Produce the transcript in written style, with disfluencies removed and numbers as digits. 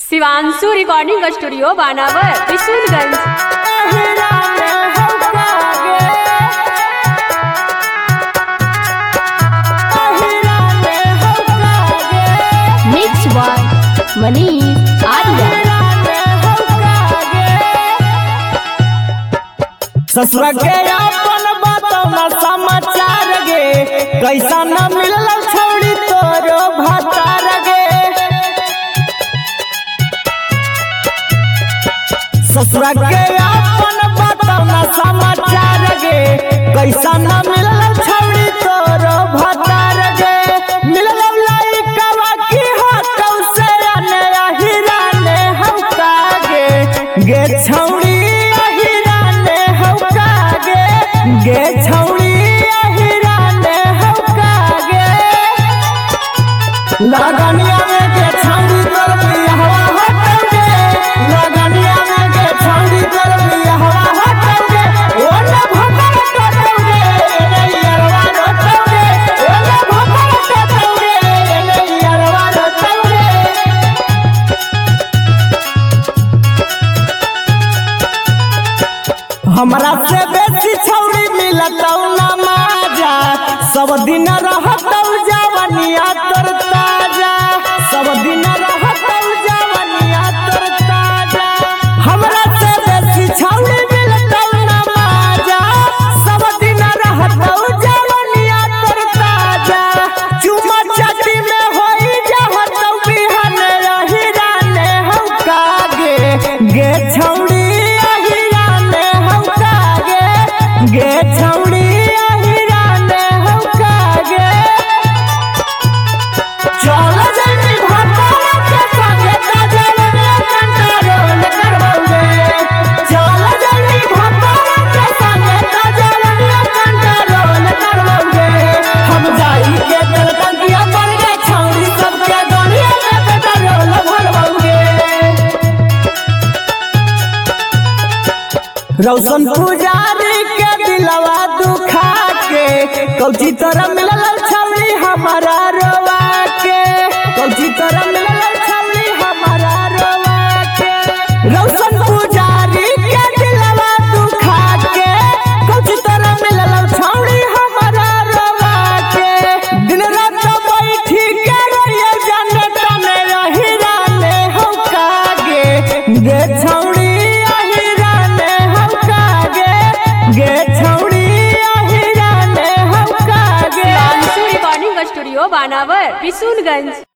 Shivanshu recording studio Banawar Kishanganj. Mix by Manish Arya. ससुर के अपन बताओ समाचार गे, कैसा न मिलल छौड़ी तोरो भातार गे। ससुर के अपन बताओ समाचार गे, कैसा न मिलल छौड़ी तोरो भातार गे। मिलल लइकवा की हाथों से आने हीरा ने हौका गे, गे छौड़ी गे छौड़ी हीरा ने हौका गे। लगनिया में गे छौड़ी तोर बियाहवा होतौ गे, लगनिया में गे छौड़ी तोर बियाहवा होतौ गे। ओ न भोकर टोटौ गे, नैयरवा रोतौ गे। ओ न भोकर टोटौ गे, नैयरवा रोतौ गे। हमरा से बेसी छौड़ी मिलतौ न माजा, सब दिन रहतौ जवनिया तोर ताजा, सब दिन रहतौ जवनिया तोर ताजा। हमरा से बेसी छौड़ी मिलतौ न माजा, सब दिन रहतौ जवनिया तोर ताजा। चुमा चाटी में होई जहतौ बिहान हीरा ने हौका गे, गे छौड़ी गे छौड़ी हीरा ने हौका गे। चल जल्दी भतारा के संगे ताजलनिया कंट्रोल करबौगे, चल जल्दी भतारा के संगे ताजलनिया कंट्रोल करबौगे। हम जाई के दलकंटिया पर गे छौड़ी सबके गलिया में पेट्रोल भरबौगे। रौशन पुजारी के दिलवा दुखा के, कौची तोरा मिलल छौड़ी हमारा रोवा के, कौची तोरा मिलल छौड़ी हमारा रोवा के। रौशन पुजारी के दिलवा दुखा के, कौची तोरा मिलल छौड़ी हमारा रोवा के। दिन रात बैठी के रोइए जनत में हीरा ने हौका गे, गे छौड़ी गे छौड़ी हीरा ने हौका गे। Shivanshu recording studio Banawar Kishanganj.